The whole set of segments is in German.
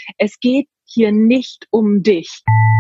Es geht hier nicht um dich.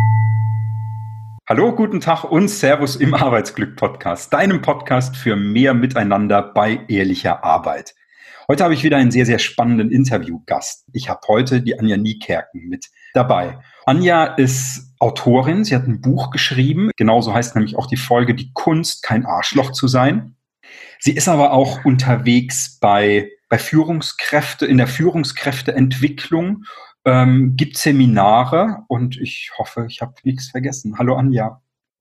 Hallo, guten Tag und Servus im Arbeitsglück-Podcast, deinem Podcast für mehr Miteinander bei ehrlicher Arbeit. Heute habe ich wieder einen sehr, sehr spannenden Interviewgast. Ich habe heute die Anja Niekerken mit dabei. Anja ist Autorin, sie hat ein Buch geschrieben, genauso heißt nämlich auch die Folge Die Kunst, kein Arschloch zu sein. Sie ist aber auch unterwegs bei Führungskräfte, in der Führungskräfteentwicklung, gibt Seminare und ich hoffe, ich habe nichts vergessen. Hallo Anja.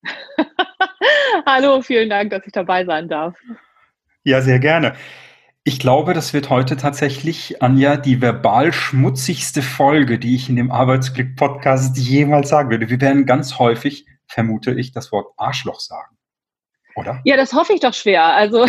Hallo, vielen Dank, dass ich dabei sein darf. Ja, sehr gerne. Ich glaube, das wird heute tatsächlich, Anja, die verbal schmutzigste Folge, die ich in dem Arbeitsglück-Podcast jemals sagen würde. Wir werden ganz häufig, vermute ich, das Wort Arschloch sagen, oder? Ja, das hoffe ich doch schwer. Also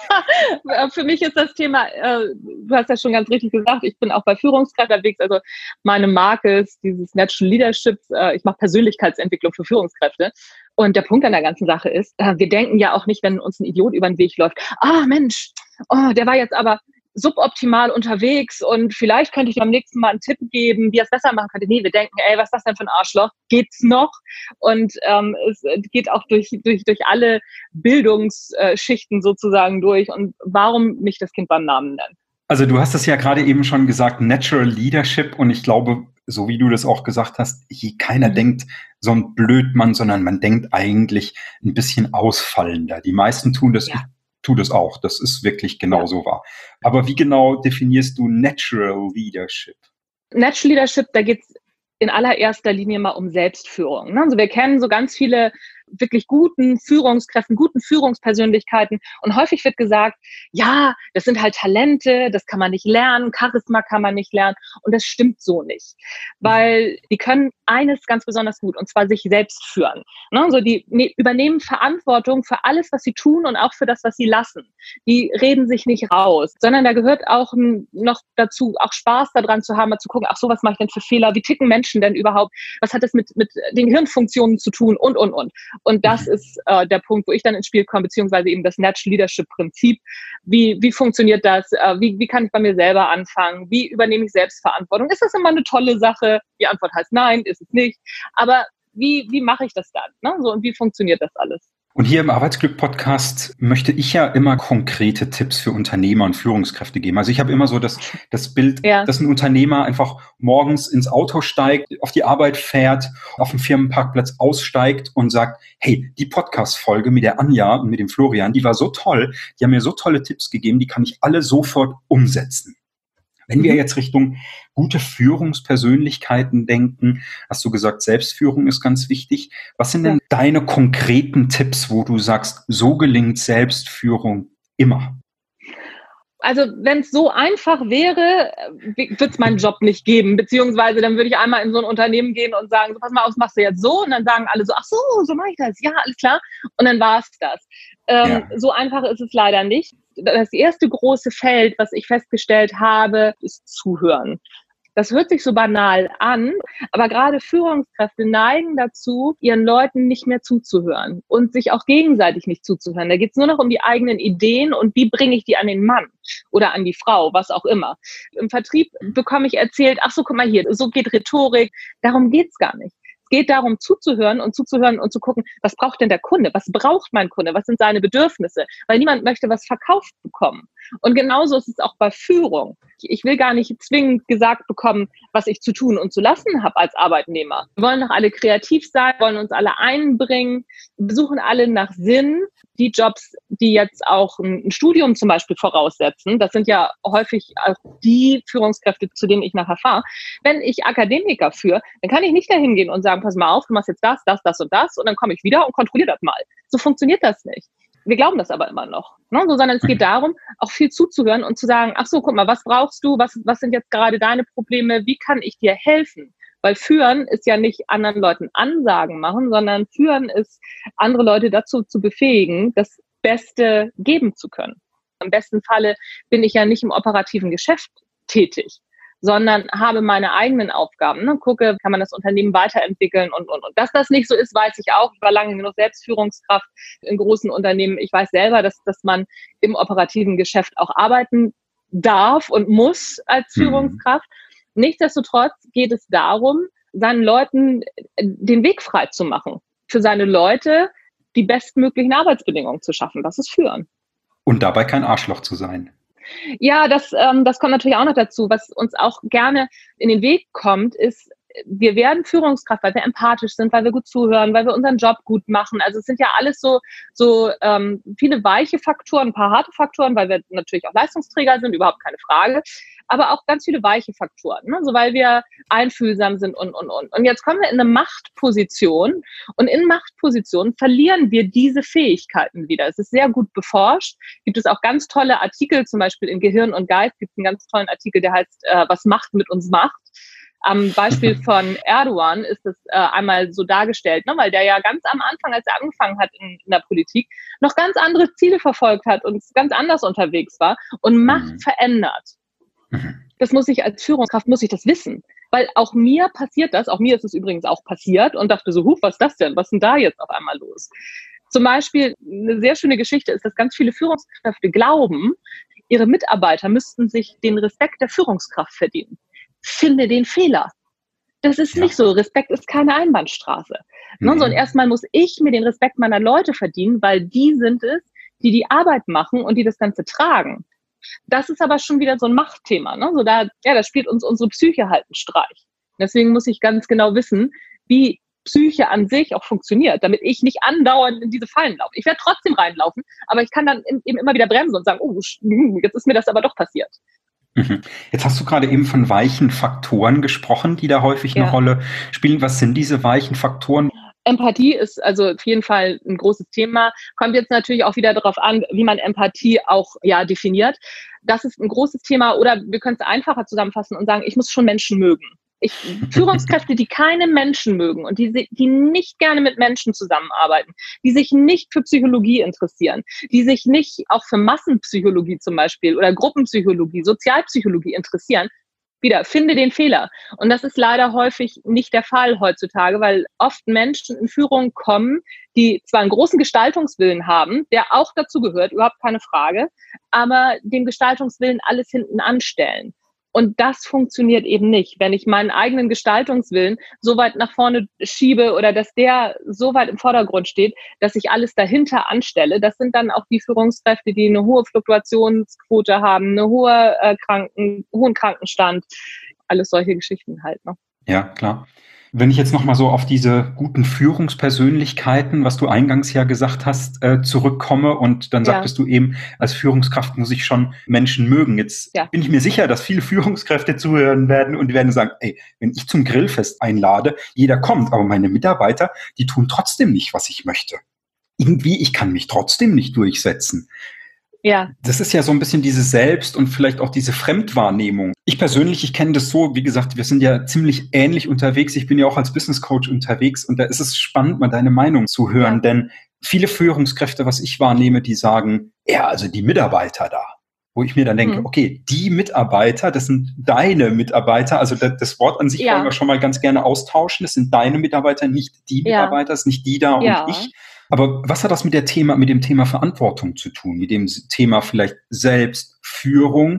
für mich ist das Thema, du hast ja schon ganz richtig gesagt, ich bin auch bei Führungskräften unterwegs. Also meine Marke ist dieses Natural Leadership. Ich mache Persönlichkeitsentwicklung für Führungskräfte. Und der Punkt an der ganzen Sache ist, wir denken ja auch nicht, wenn uns ein Idiot über den Weg läuft, Mensch, der war jetzt aber suboptimal unterwegs und vielleicht könnte ich beim nächsten Mal einen Tipp geben, wie er es besser machen könnte. Nee, wir denken, was ist das denn für ein Arschloch? Geht's noch? Und es geht auch durch alle Bildungsschichten sozusagen durch. Und warum nicht das Kind beim Namen nennen? Also du hast es ja gerade eben schon gesagt, Natural Leadership, und ich glaube, so wie du das auch gesagt hast, keiner denkt so ein Blödmann, sondern man denkt eigentlich ein bisschen ausfallender. Die meisten tun das, ja. Ich tue das auch, das ist wirklich genauso wahr. Aber wie genau definierst du Natural Leadership? Natural Leadership, da geht es in allererster Linie mal um Selbstführung. Ne? Also wir kennen so ganz viele wirklich guten Führungskräften, guten Führungspersönlichkeiten. Und häufig wird gesagt, ja, das sind halt Talente, das kann man nicht lernen, Charisma kann man nicht lernen. Und das stimmt so nicht. Weil die können eines ganz besonders gut, und zwar sich selbst führen. Ne? Also die übernehmen Verantwortung für alles, was sie tun und auch für das, was sie lassen. Die reden sich nicht raus, sondern da gehört auch noch dazu, auch Spaß daran zu haben, mal zu gucken, so was mache ich denn für Fehler? Wie ticken Menschen denn überhaupt? Was hat das mit den Hirnfunktionen zu tun? Und. Und das ist der Punkt, wo ich dann ins Spiel komme, beziehungsweise eben das Natural Leadership Prinzip. Wie funktioniert das? Wie kann ich bei mir selber anfangen? Wie übernehme ich Selbstverantwortung? Ist das immer eine tolle Sache? Die Antwort heißt nein, ist es nicht. Aber wie mache ich das dann? Ne? So, und wie funktioniert das alles? Und hier im Arbeitsglück-Podcast möchte ich ja immer konkrete Tipps für Unternehmer und Führungskräfte geben. Also ich habe immer so das Bild, dass ein Unternehmer einfach morgens ins Auto steigt, auf die Arbeit fährt, auf dem Firmenparkplatz aussteigt und sagt, hey, die Podcast-Folge mit der Anja und mit dem Florian, die war so toll, die haben mir so tolle Tipps gegeben, die kann ich alle sofort umsetzen. Wenn wir jetzt Richtung gute Führungspersönlichkeiten denken, hast du gesagt, Selbstführung ist ganz wichtig. Was sind denn deine konkreten Tipps, wo du sagst, so gelingt Selbstführung immer? Also wenn es so einfach wäre, würde es meinen Job nicht geben, beziehungsweise dann würde ich einmal in so ein Unternehmen gehen und sagen, so, pass mal auf, machst du jetzt so? Und dann sagen alle so, ach so mache ich das, ja, alles klar. Und dann war es das. So einfach ist es leider nicht. Das erste große Feld, was ich festgestellt habe, ist Zuhören. Das hört sich so banal an, aber gerade Führungskräfte neigen dazu, ihren Leuten nicht mehr zuzuhören und sich auch gegenseitig nicht zuzuhören. Da geht es nur noch um die eigenen Ideen und wie bringe ich die an den Mann oder an die Frau, was auch immer. Im Vertrieb bekomme ich erzählt, ach so, guck mal hier, so geht Rhetorik. Darum geht's gar nicht. Es geht darum, zuzuhören und zu gucken, was braucht denn der Kunde? Was braucht mein Kunde? Was sind seine Bedürfnisse? Weil niemand möchte was verkauft bekommen. Und genauso ist es auch bei Führung. Ich will gar nicht zwingend gesagt bekommen, was ich zu tun und zu lassen habe als Arbeitnehmer. Wir wollen doch alle kreativ sein, wollen uns alle einbringen, wir suchen alle nach Sinn. Die Jobs, die jetzt auch ein Studium zum Beispiel voraussetzen, das sind ja häufig auch die Führungskräfte, zu denen ich nachher fahre. Wenn ich Akademiker führe, dann kann ich nicht dahin gehen und sagen, pass mal auf, du machst jetzt das und das und dann komme ich wieder und kontrolliere das mal. So funktioniert das nicht. Wir glauben das aber immer noch, ne? So, sondern es geht darum, auch viel zuzuhören und zu sagen, ach so, guck mal, was brauchst du, was sind jetzt gerade deine Probleme, wie kann ich dir helfen? Weil führen ist ja nicht anderen Leuten Ansagen machen, sondern führen ist, andere Leute dazu zu befähigen, das Beste geben zu können. Im besten Falle bin ich ja nicht im operativen Geschäft tätig, sondern habe meine eigenen Aufgaben. Ne? Gucke, kann man das Unternehmen weiterentwickeln und. Dass das nicht so ist, weiß ich auch. Ich war lange genug Selbstführungskraft in großen Unternehmen. Ich weiß selber, dass man im operativen Geschäft auch arbeiten darf und muss als Führungskraft. Nichtsdestotrotz geht es darum, seinen Leuten den Weg frei zu machen, für seine Leute die bestmöglichen Arbeitsbedingungen zu schaffen. Das ist Führen. Und dabei kein Arschloch zu sein. Ja, das kommt natürlich auch noch dazu. Was uns auch gerne in den Weg kommt, ist, wir werden Führungskraft, weil wir empathisch sind, weil wir gut zuhören, weil wir unseren Job gut machen. Also es sind ja alles so viele weiche Faktoren, ein paar harte Faktoren, weil wir natürlich auch Leistungsträger sind, überhaupt keine Frage. Aber auch ganz viele weiche Faktoren, ne? So weil wir einfühlsam sind und. Und jetzt kommen wir in eine Machtposition und in Machtpositionen verlieren wir diese Fähigkeiten wieder. Es ist sehr gut beforscht. Gibt es auch ganz tolle Artikel, zum Beispiel in Gehirn und Geist gibt es einen ganz tollen Artikel, der heißt Was Macht mit uns macht. Am Beispiel von Erdogan ist es einmal so dargestellt, ne, weil der ja ganz am Anfang, als er angefangen hat in der Politik, noch ganz andere Ziele verfolgt hat und ganz anders unterwegs war und Macht verändert. Das muss ich als Führungskraft, muss ich das wissen. Weil auch mir passiert das, auch mir ist es übrigens auch passiert und dachte so, was ist das denn? Was ist denn da jetzt auf einmal los? Zum Beispiel, eine sehr schöne Geschichte ist, dass ganz viele Führungskräfte glauben, ihre Mitarbeiter müssten sich den Respekt der Führungskraft verdienen. Finde den Fehler. Das ist nicht so. Respekt ist keine Einbahnstraße. Mhm. So, und erstmal muss ich mir den Respekt meiner Leute verdienen, weil die sind es, die die Arbeit machen und die das Ganze tragen. Das ist aber schon wieder so ein Machtthema. Ne? So da spielt uns unsere Psyche halt einen Streich. Deswegen muss ich ganz genau wissen, wie Psyche an sich auch funktioniert, damit ich nicht andauernd in diese Fallen laufe. Ich werde trotzdem reinlaufen, aber ich kann dann eben immer wieder bremsen und sagen, oh, jetzt ist mir das aber doch passiert. Jetzt hast du gerade eben von weichen Faktoren gesprochen, die da häufig eine Rolle spielen. Was sind diese weichen Faktoren? Empathie ist also auf jeden Fall ein großes Thema. Kommt jetzt natürlich auch wieder darauf an, wie man Empathie auch definiert. Das ist ein großes Thema. Oder wir können es einfacher zusammenfassen und sagen, ich muss schon Menschen mögen. Führungskräfte, die keine Menschen mögen und die nicht gerne mit Menschen zusammenarbeiten, die sich nicht für Psychologie interessieren, die sich nicht auch für Massenpsychologie zum Beispiel oder Gruppenpsychologie, Sozialpsychologie interessieren, finde den Fehler. Und das ist leider häufig nicht der Fall heutzutage, weil oft Menschen in Führung kommen, die zwar einen großen Gestaltungswillen haben, der auch dazu gehört, überhaupt keine Frage, aber dem Gestaltungswillen alles hinten anstellen. Und das funktioniert eben nicht. Wenn ich meinen eigenen Gestaltungswillen so weit nach vorne schiebe oder dass der so weit im Vordergrund steht, dass ich alles dahinter anstelle, das sind dann auch die Führungskräfte, die eine hohe Fluktuationsquote haben, einen hohen Krankenstand, alles solche Geschichten halt. Ne? Ja, klar. Wenn ich jetzt nochmal so auf diese guten Führungspersönlichkeiten, was du eingangs ja gesagt hast, zurückkomme und dann sagtest du eben, als Führungskraft muss ich schon Menschen mögen. Jetzt bin ich mir sicher, dass viele Führungskräfte zuhören werden und die werden sagen, ey, wenn ich zum Grillfest einlade, jeder kommt, aber meine Mitarbeiter, die tun trotzdem nicht, was ich möchte. Irgendwie, ich kann mich trotzdem nicht durchsetzen. Ja. Das ist ja so ein bisschen diese Selbst- und vielleicht auch diese Fremdwahrnehmung. Ich persönlich, ich kenne das so, wie gesagt, wir sind ja ziemlich ähnlich unterwegs. Ich bin ja auch als Business Coach unterwegs und da ist es spannend, mal deine Meinung zu hören, denn viele Führungskräfte, was ich wahrnehme, die sagen, also die Mitarbeiter da. Wo ich mir dann denke, okay, die Mitarbeiter, das sind deine Mitarbeiter, also das Wort an sich wollen wir schon mal ganz gerne austauschen. Das sind deine Mitarbeiter, nicht die Mitarbeiter, es ist nicht die da und ich. Aber was hat das mit dem Thema Verantwortung zu tun? Mit dem Thema vielleicht Selbstführung,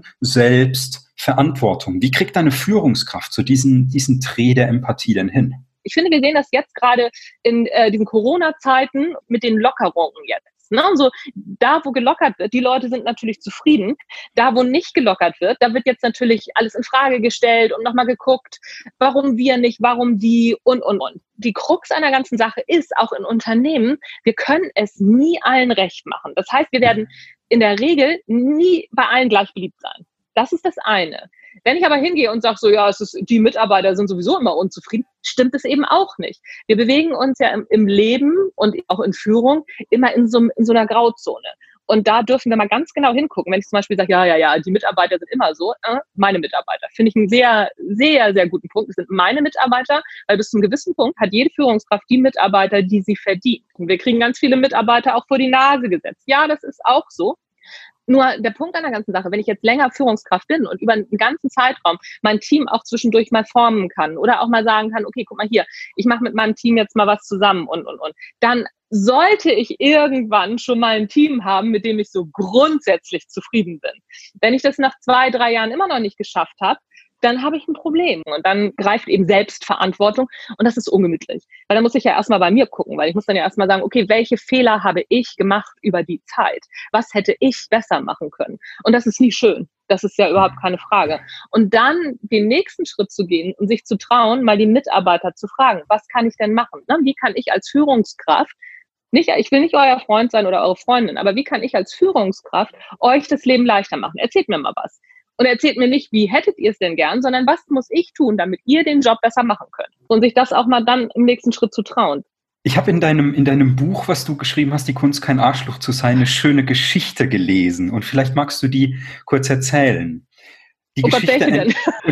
Selbstverantwortung? Wie kriegt eine Führungskraft so diesen Dreh der Empathie denn hin? Ich finde, wir sehen das jetzt gerade in diesen Corona-Zeiten mit den Lockerungen jetzt. Ne? So, da, wo gelockert wird, die Leute sind natürlich zufrieden. Da, wo nicht gelockert wird, da wird jetzt natürlich alles in Frage gestellt und nochmal geguckt, warum wir nicht, warum die und. Die Krux einer ganzen Sache ist, auch in Unternehmen, wir können es nie allen recht machen. Das heißt, wir werden in der Regel nie bei allen gleich beliebt sein. Das ist das eine. Wenn ich aber hingehe und sage so, die Mitarbeiter sind sowieso immer unzufrieden, stimmt es eben auch nicht. Wir bewegen uns ja im Leben und auch in Führung immer in so einer Grauzone. Und da dürfen wir mal ganz genau hingucken. Wenn ich zum Beispiel sage, die Mitarbeiter sind immer so, meine Mitarbeiter. Finde ich einen sehr, sehr, sehr guten Punkt. Das sind meine Mitarbeiter, weil bis zu einem gewissen Punkt hat jede Führungskraft die Mitarbeiter, die sie verdient. Und wir kriegen ganz viele Mitarbeiter auch vor die Nase gesetzt. Ja, das ist auch so. Nur der Punkt an der ganzen Sache, wenn ich jetzt länger Führungskraft bin und über einen ganzen Zeitraum mein Team auch zwischendurch mal formen kann oder auch mal sagen kann, okay, guck mal hier, ich mache mit meinem Team jetzt mal was zusammen und, dann sollte ich irgendwann schon mal ein Team haben, mit dem ich so grundsätzlich zufrieden bin. Wenn ich das nach 2-3 Jahren immer noch nicht geschafft habe, dann habe ich ein Problem. Und dann greift eben Selbstverantwortung und das ist ungemütlich. Weil dann muss ich ja erstmal bei mir gucken, weil ich muss dann ja erstmal sagen, okay, welche Fehler habe ich gemacht über die Zeit? Was hätte ich besser machen können? Und das ist nie schön. Das ist ja überhaupt keine Frage. Und dann den nächsten Schritt zu gehen und sich zu trauen, mal die Mitarbeiter zu fragen, was kann ich denn machen? Wie kann ich als Führungskraft ich will nicht euer Freund sein oder eure Freundin, aber wie kann ich als Führungskraft euch das Leben leichter machen? Erzählt mir mal was. Und erzählt mir nicht, wie hättet ihr es denn gern, sondern was muss ich tun, damit ihr den Job besser machen könnt? Und sich das auch mal dann im nächsten Schritt zu trauen. Ich habe in deinem Buch, was du geschrieben hast, Die Kunst, kein Arschloch zu sein, eine schöne Geschichte gelesen. Und vielleicht magst du die kurz erzählen. Die Geschichte,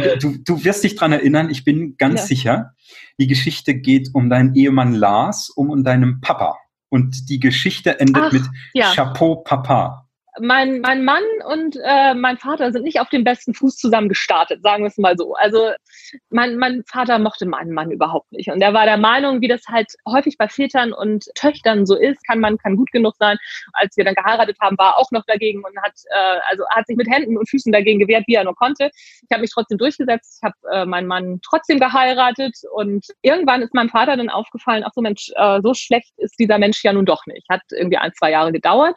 du wirst dich dran erinnern, ich bin ganz sicher. Die Geschichte geht um deinen Ehemann Lars, um deinen Papa. Und die Geschichte endet mit Chapeau Papa. Mein Mann und mein Vater sind nicht auf dem besten Fuß zusammen gestartet, sagen wir es mal so. Also mein Vater mochte meinen Mann überhaupt nicht. Und er war der Meinung, wie das halt häufig bei Vätern und Töchtern so ist, kann gut genug sein. Als wir dann geheiratet haben, war er auch noch dagegen und hat sich mit Händen und Füßen dagegen gewehrt, wie er nur konnte. Ich habe mich trotzdem durchgesetzt. Ich habe meinen Mann trotzdem geheiratet. Und irgendwann ist meinem Vater dann aufgefallen, ach so Mensch, so schlecht ist dieser Mensch ja nun doch nicht. Hat irgendwie 1-2 Jahre gedauert.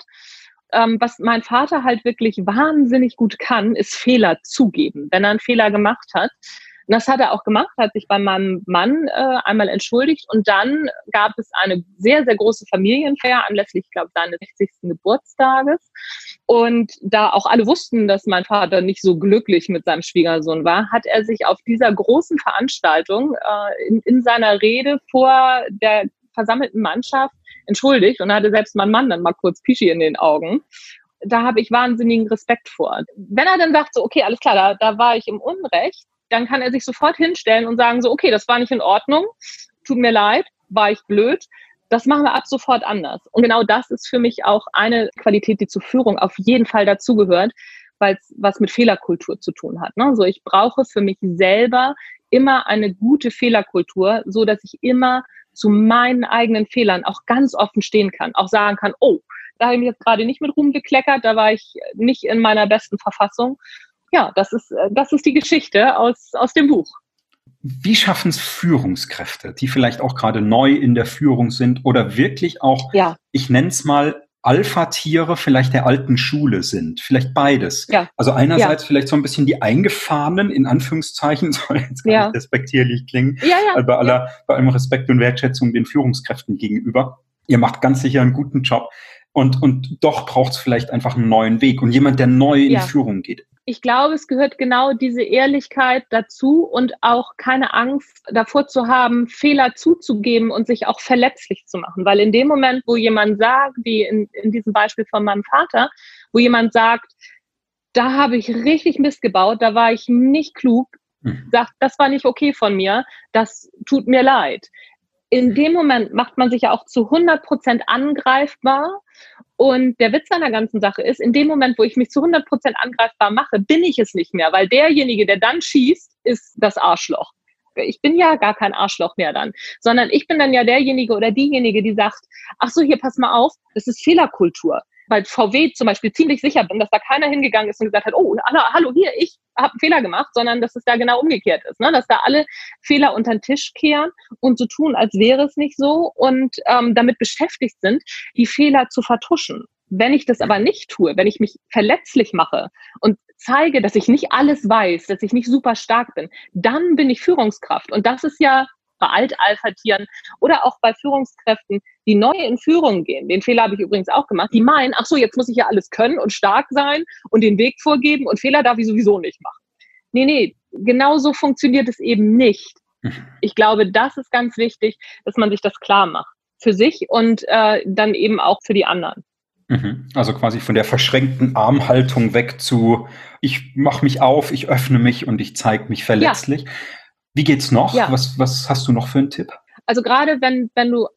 Was mein Vater halt wirklich wahnsinnig gut kann, ist Fehler zugeben, wenn er einen Fehler gemacht hat. Und das hat er auch gemacht, hat sich bei meinem Mann einmal entschuldigt und dann gab es eine sehr, sehr große Familienfeier anlässlich, ich glaube, seines 60. Geburtstages. Und da auch alle wussten, dass mein Vater nicht so glücklich mit seinem Schwiegersohn war, hat er sich auf dieser großen Veranstaltung in seiner Rede vor der versammelten Mannschaft entschuldigt und hatte selbst mein Mann dann mal kurz Pischi in den Augen. Da habe ich wahnsinnigen Respekt vor. Wenn er dann sagt, so, okay, alles klar, da war ich im Unrecht, dann kann er sich sofort hinstellen und sagen, so, okay, das war nicht in Ordnung, tut mir leid, war ich blöd, das machen wir ab sofort anders. Und genau das ist für mich auch eine Qualität, die zur Führung auf jeden Fall dazugehört, weil es was mit Fehlerkultur zu tun hat. Ne? So, ich brauche für mich selber immer eine gute Fehlerkultur, so dass ich immer zu meinen eigenen Fehlern auch ganz offen stehen kann, auch sagen kann, oh, da habe ich mich jetzt gerade nicht mit Ruhm gekleckert, da war ich nicht in meiner besten Verfassung. Ja, das ist die Geschichte aus dem Buch. Wie schaffen es Führungskräfte, die vielleicht auch gerade neu in der Führung sind oder wirklich auch, ich nenne es mal, Alpha-Tiere vielleicht der alten Schule sind, vielleicht beides. Ja. Also einerseits vielleicht so ein bisschen die eingefahrenen, in Anführungszeichen, soll jetzt gar nicht respektierlich klingen, bei allem Respekt und Wertschätzung den Führungskräften gegenüber. Ihr macht ganz sicher einen guten Job und doch braucht es vielleicht einfach einen neuen Weg und jemand, der neu in Führung geht. Ich glaube, es gehört genau diese Ehrlichkeit dazu und auch keine Angst davor zu haben, Fehler zuzugeben und sich auch verletzlich zu machen. Weil in dem Moment, wo jemand sagt, wie in diesem Beispiel von meinem Vater, wo jemand sagt, da habe ich richtig Mist gebaut, da war ich nicht klug, sagt, das war nicht okay von mir, das tut mir leid. In dem Moment macht man sich ja auch zu 100% angreifbar. Und der Witz an der ganzen Sache ist, in dem Moment, wo ich mich zu 100% angreifbar mache, bin ich es nicht mehr, weil derjenige, der dann schießt, ist das Arschloch. Ich bin ja gar kein Arschloch mehr dann, sondern ich bin dann ja derjenige oder diejenige, die sagt, ach so, hier, pass mal auf, das ist Fehlerkultur. Bei VW zum Beispiel ziemlich sicher bin, dass da keiner hingegangen ist und gesagt hat, oh, hallo, hier, ich habe einen Fehler gemacht, sondern dass es da genau umgekehrt ist, ne? Dass da alle Fehler unter den Tisch kehren und so tun, als wäre es nicht so und damit beschäftigt sind, die Fehler zu vertuschen. Wenn ich das aber nicht tue, wenn ich mich verletzlich mache und zeige, dass ich nicht alles weiß, dass ich nicht super stark bin, dann bin ich Führungskraft. Und das ist ja bei Alt-Alpha-Tieren oder auch bei Führungskräften, die neu in Führung gehen. Den Fehler habe ich übrigens auch gemacht. Die meinen, ach so, jetzt muss ich ja alles können und stark sein und den Weg vorgeben und Fehler darf ich sowieso nicht machen. Nee, genau so funktioniert es eben nicht. Ich glaube, das ist ganz wichtig, dass man sich das klar macht. Für sich und dann eben auch für die anderen. Also quasi von der verschränkten Armhaltung weg zu, ich mache mich auf, ich öffne mich und ich zeige mich verletzlich. Ja. Wie geht's noch? Ja. Was hast du noch für einen Tipp? Also gerade wenn du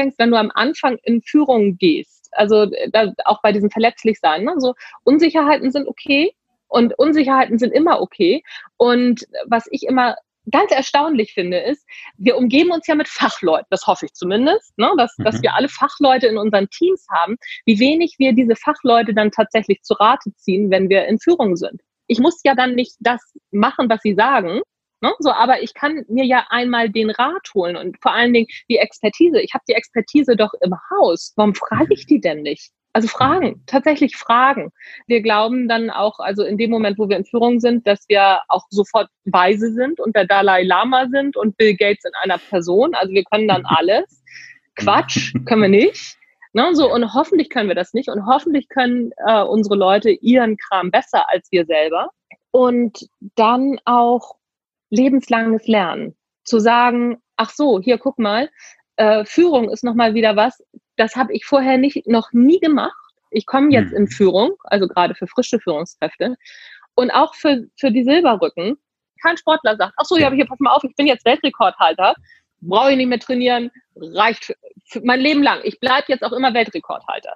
am Anfang in Führung gehst, also auch bei diesem Verletzlichsein, ne? So Unsicherheiten sind okay und Unsicherheiten sind immer okay. Und was ich immer ganz erstaunlich finde, ist, wir umgeben uns ja mit Fachleuten, das hoffe ich zumindest, ne? Dass wir alle Fachleute in unseren Teams haben, wie wenig wir diese Fachleute dann tatsächlich zu Rate ziehen, wenn wir in Führung sind. ich muss ja dann nicht das machen, was sie sagen, ne? So, aber ich kann mir ja einmal den Rat holen und vor allen Dingen die Expertise. Ich habe die Expertise doch im Haus. Warum frage ich die denn nicht? Also fragen, tatsächlich fragen. Wir glauben dann auch, also in dem Moment, wo wir in Führung sind, dass wir auch sofort weise sind und der Dalai Lama sind und Bill Gates in einer Person. Also wir können dann alles. Quatsch, können wir nicht. Ne, so, und hoffentlich können wir das nicht. Und hoffentlich können unsere Leute ihren Kram besser als wir selber. Und dann auch lebenslanges Lernen. Zu sagen, ach so, hier, guck mal, Führung ist nochmal wieder was, das habe ich vorher noch nie gemacht. Ich komme jetzt in Führung, also gerade für frische Führungskräfte und auch für die Silberrücken. Kein Sportler sagt, ach so, ja, aber hier, pass mal auf, ich bin jetzt Weltrekordhalter, brauche ich nicht mehr trainieren, reicht für mein Leben lang. Ich bleibe jetzt auch immer Weltrekordhalter.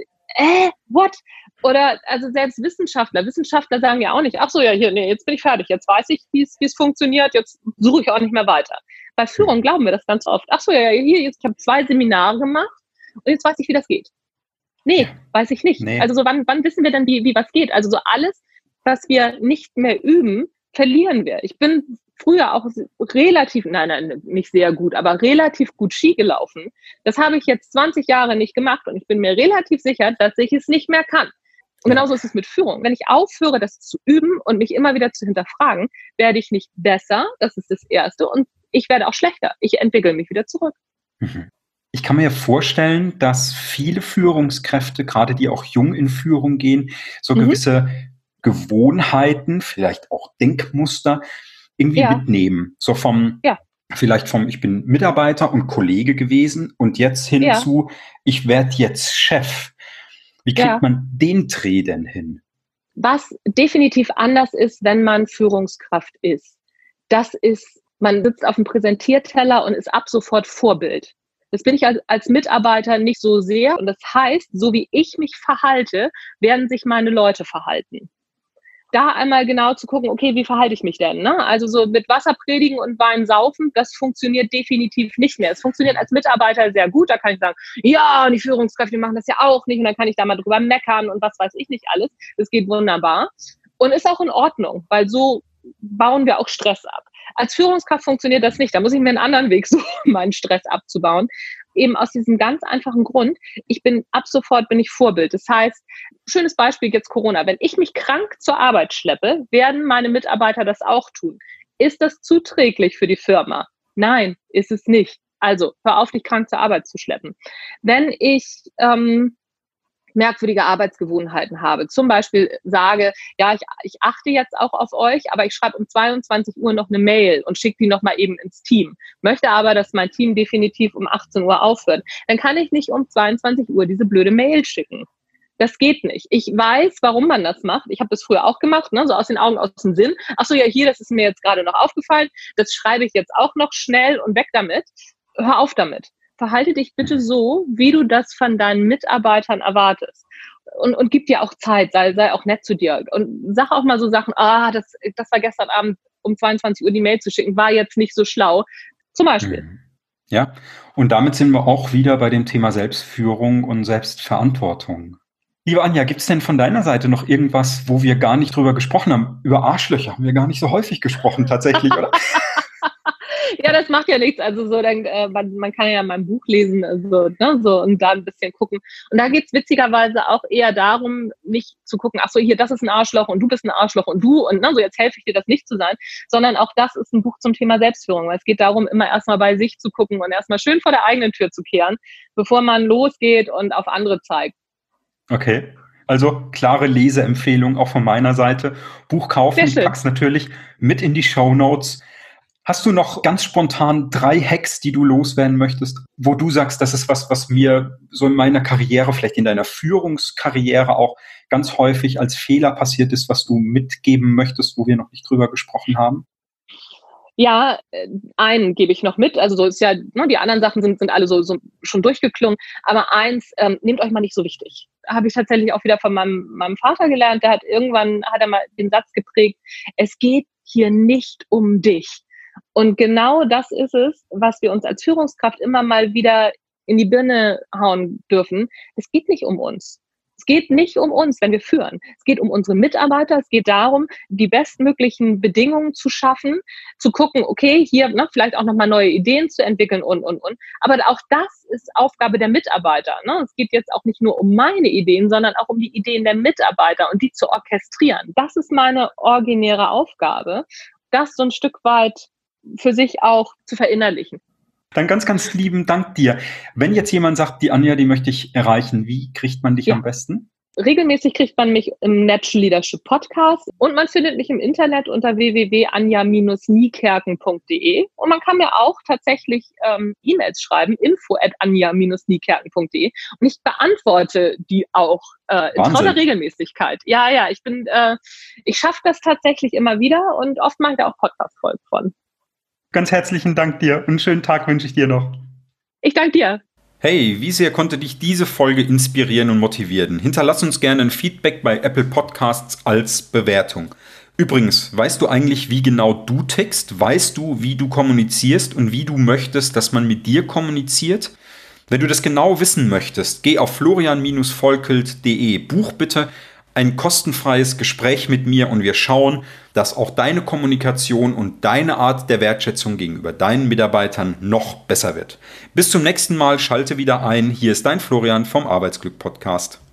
What? Oder also selbst Wissenschaftler sagen ja auch nicht, ach so, ja, hier, nee, jetzt bin ich fertig, jetzt weiß ich, wie es funktioniert, jetzt suche ich auch nicht mehr weiter. Bei Führung glauben wir das ganz oft. Ach so, ja, hier, jetzt, ich habe 2 Seminare gemacht und jetzt weiß ich, wie das geht. Nee, weiß ich nicht. Nee. Also so wann wissen wir denn, wie was geht? Also so alles, was wir nicht mehr üben, verlieren wir. Ich bin früher auch relativ, nein, nicht sehr gut, aber relativ gut Ski gelaufen. Das habe ich jetzt 20 Jahre nicht gemacht und ich bin mir relativ sicher, dass ich es nicht mehr kann. Und genauso ist es mit Führung. Wenn ich aufhöre, das zu üben und mich immer wieder zu hinterfragen, werde ich nicht besser, das ist das Erste, und ich werde auch schlechter. Ich entwickle mich wieder zurück. Ich kann mir vorstellen, dass viele Führungskräfte, gerade die auch jung in Führung gehen, so gewisse Gewohnheiten, vielleicht auch Denkmuster irgendwie mitnehmen. So vielleicht vom, ich bin Mitarbeiter und Kollege gewesen und jetzt hin zu, ich werde jetzt Chef. Wie kriegt man den Dreh denn hin? Was definitiv anders ist, wenn man Führungskraft ist, das ist, man sitzt auf dem Präsentierteller und ist ab sofort Vorbild. Das bin ich als Mitarbeiter nicht so sehr. Und das heißt, so wie ich mich verhalte, werden sich meine Leute verhalten. Da einmal genau zu gucken, okay, wie verhalte ich mich denn? Ne? Also so mit Wasser predigen und Wein saufen, das funktioniert definitiv nicht mehr. Es funktioniert als Mitarbeiter sehr gut. Da kann ich sagen, ja, und die Führungskräfte machen das ja auch nicht. Und dann kann ich da mal drüber meckern und was weiß ich nicht alles. Das geht wunderbar. Und ist auch in Ordnung, weil so bauen wir auch Stress ab. Als Führungskraft funktioniert das nicht. Da muss ich mir einen anderen Weg suchen, meinen Stress abzubauen. Eben aus diesem ganz einfachen Grund, ab sofort bin ich Vorbild. Das heißt, schönes Beispiel jetzt Corona. Wenn ich mich krank zur Arbeit schleppe, werden meine Mitarbeiter das auch tun. Ist das zuträglich für die Firma? Nein, ist es nicht. Also, hör auf, dich krank zur Arbeit zu schleppen. Wenn ich merkwürdige Arbeitsgewohnheiten habe. Zum Beispiel sage, ja, ich achte jetzt auch auf euch, aber ich schreibe um 22 Uhr noch eine Mail und schicke die nochmal eben ins Team. Möchte aber, dass mein Team definitiv um 18 Uhr aufhört. Dann kann ich nicht um 22 Uhr diese blöde Mail schicken. Das geht nicht. Ich weiß, warum man das macht. Ich habe das früher auch gemacht, ne? So aus den Augen, aus dem Sinn. Ach so, ja, hier, das ist mir jetzt gerade noch aufgefallen. Das schreibe ich jetzt auch noch schnell und weg damit. Hör auf damit. Verhalte dich bitte so, wie du das von deinen Mitarbeitern erwartest. Und gib dir auch Zeit, sei auch nett zu dir. Und sag auch mal so Sachen, das war gestern Abend um 22 Uhr die Mail zu schicken, war jetzt nicht so schlau. Zum Beispiel. Ja, und damit sind wir auch wieder bei dem Thema Selbstführung und Selbstverantwortung. Liebe Anja, gibt es denn von deiner Seite noch irgendwas, wo wir gar nicht drüber gesprochen haben? Über Arschlöcher haben wir gar nicht so häufig gesprochen tatsächlich, oder? Ja, das macht ja nichts. Also so, man kann ja mein Buch lesen, also, ne, so, und da ein bisschen gucken. Und da geht's witzigerweise auch eher darum, nicht zu gucken, ach so, hier, das ist ein Arschloch und du bist ein Arschloch und du und so, jetzt helfe ich dir, das nicht zu sein, sondern auch das ist ein Buch zum Thema Selbstführung, weil es geht darum, immer erstmal bei sich zu gucken und erstmal schön vor der eigenen Tür zu kehren, bevor man losgeht und auf andere zeigt. Okay. Also klare Leseempfehlung auch von meiner Seite. Buch kaufen, ich pack's natürlich mit in die Shownotes. Hast du noch ganz spontan 3 Hacks, die du loswerden möchtest, wo du sagst, das ist was mir so in meiner Karriere, vielleicht in deiner Führungskarriere auch ganz häufig als Fehler passiert ist, was du mitgeben möchtest, wo wir noch nicht drüber gesprochen haben? Ja, einen gebe ich noch mit. Also so ist ja, ne, die anderen Sachen sind alle so schon durchgeklungen. Aber eins, nehmt euch mal nicht so wichtig. Habe ich tatsächlich auch wieder von meinem Vater gelernt. Hat er mal den Satz geprägt, es geht hier nicht um dich. Und genau das ist es, was wir uns als Führungskraft immer mal wieder in die Birne hauen dürfen. Es geht nicht um uns. Es geht nicht um uns, wenn wir führen. Es geht um unsere Mitarbeiter. Es geht darum, die bestmöglichen Bedingungen zu schaffen, zu gucken, okay, hier vielleicht auch nochmal neue Ideen zu entwickeln und. Aber auch das ist Aufgabe der Mitarbeiter. Es geht jetzt auch nicht nur um meine Ideen, sondern auch um die Ideen der Mitarbeiter und die zu orchestrieren. Das ist meine originäre Aufgabe, das so ein Stück weit für sich auch zu verinnerlichen. Dann ganz, ganz lieben Dank dir. Wenn jetzt jemand sagt, die Anja, die möchte ich erreichen, wie kriegt man dich am besten? Regelmäßig kriegt man mich im Natural Leadership Podcast und man findet mich im Internet unter www.anja-niekerken.de und man kann mir auch tatsächlich E-Mails schreiben, info@anja-niekerken.de und ich beantworte die auch in trauter Regelmäßigkeit. Ja, ich schaffe das tatsächlich immer wieder und oft mache ich da auch Podcast-Folgen von. Ganz herzlichen Dank dir und einen schönen Tag wünsche ich dir noch. Ich danke dir. Hey, wie sehr konnte dich diese Folge inspirieren und motivieren? Hinterlass uns gerne ein Feedback bei Apple Podcasts als Bewertung. Übrigens, weißt du eigentlich, wie genau du tickst? Weißt du, wie du kommunizierst und wie du möchtest, dass man mit dir kommuniziert? Wenn du das genau wissen möchtest, geh auf florian-volkelt.de. Buch bitte ein kostenfreies Gespräch mit mir und wir schauen, dass auch deine Kommunikation und deine Art der Wertschätzung gegenüber deinen Mitarbeitern noch besser wird. Bis zum nächsten Mal, schalte wieder ein. Hier ist dein Florian vom Arbeitsglück Podcast.